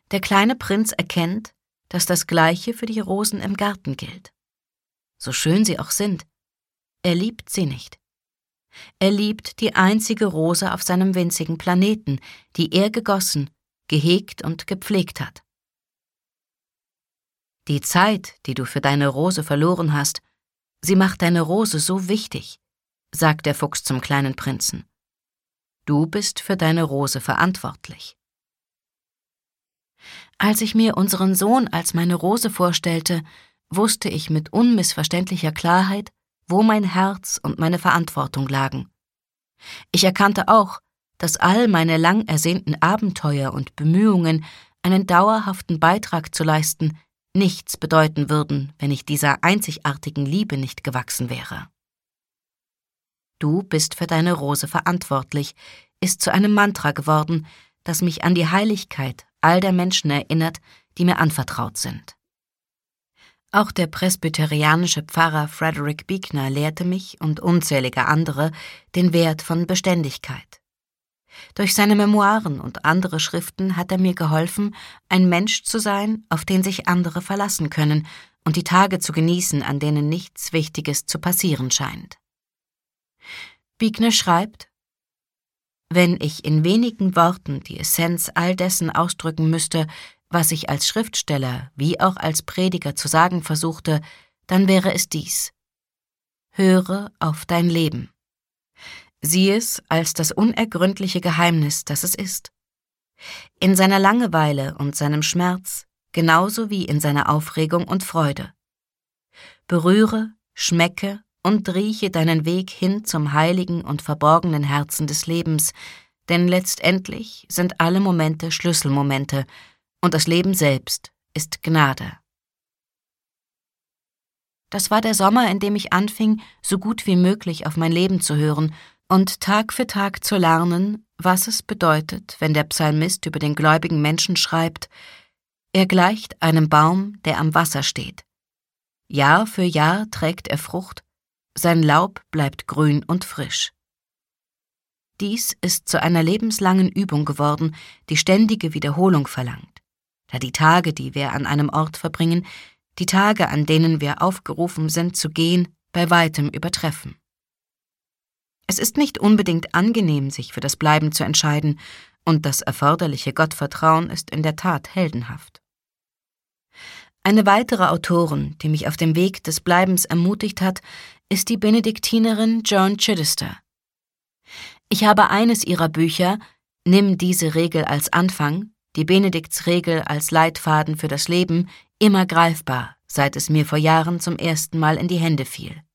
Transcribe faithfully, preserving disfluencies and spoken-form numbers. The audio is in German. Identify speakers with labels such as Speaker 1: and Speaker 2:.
Speaker 1: Der kleine Prinz erkennt, dass das Gleiche für die Rosen im Garten gilt. So schön sie auch sind, er liebt sie nicht. Er liebt die einzige Rose auf seinem winzigen Planeten, die er gegossen, gehegt und gepflegt hat. Die Zeit, die du für deine Rose verloren hast, sie macht deine Rose so wichtig, sagt der Fuchs zum kleinen Prinzen. Du bist für deine Rose verantwortlich. Als ich mir unseren Sohn als meine Rose vorstellte, wusste ich mit unmissverständlicher Klarheit, wo mein Herz und meine Verantwortung lagen. Ich erkannte auch, dass all meine lang ersehnten Abenteuer und Bemühungen, einen dauerhaften Beitrag zu leisten, nichts bedeuten würden, wenn ich dieser einzigartigen Liebe nicht gewachsen wäre. Du bist für deine Rose verantwortlich, ist zu einem Mantra geworden, das mich an die Heiligkeit all der Menschen erinnert, die mir anvertraut sind. Auch der presbyterianische Pfarrer Frederick Buechner lehrte mich und unzählige andere den Wert von Beständigkeit. Durch seine Memoiren und andere Schriften hat er mir geholfen, ein Mensch zu sein, auf den sich andere verlassen können und die Tage zu genießen, an denen nichts Wichtiges zu passieren scheint. Buechner schreibt: Wenn ich in wenigen Worten die Essenz all dessen ausdrücken müsste, was ich als Schriftsteller wie auch als Prediger zu sagen versuchte, dann wäre es dies: Höre auf dein Leben. Sieh es als das unergründliche Geheimnis, das es ist. In seiner Langeweile und seinem Schmerz, genauso wie in seiner Aufregung und Freude. Berühre, schmecke und rieche deinen Weg hin zum heiligen und verborgenen Herzen des Lebens, denn letztendlich sind alle Momente Schlüsselmomente und das Leben selbst ist Gnade. Das war der Sommer, in dem ich anfing, so gut wie möglich auf mein Leben zu hören und Tag für Tag zu lernen, was es bedeutet, wenn der Psalmist über den gläubigen Menschen schreibt: Er gleicht einem Baum, der am Wasser steht. Jahr für Jahr trägt er Frucht, sein Laub bleibt grün und frisch. Dies ist zu einer lebenslangen Übung geworden, die ständige Wiederholung verlangt, da die Tage, die wir an einem Ort verbringen, die Tage, an denen wir aufgerufen sind zu gehen, bei weitem übertreffen. Es ist nicht unbedingt angenehm, sich für das Bleiben zu entscheiden, und das erforderliche Gottvertrauen ist in der Tat heldenhaft. Eine weitere Autorin, die mich auf dem Weg des Bleibens ermutigt hat, ist die Benediktinerin Joan Chittister. Ich habe eines ihrer Bücher, Nimm diese Regel als Anfang, die Benediktsregel als Leitfaden für das Leben, immer greifbar, seit es mir vor Jahren zum ersten Mal in die Hände fiel.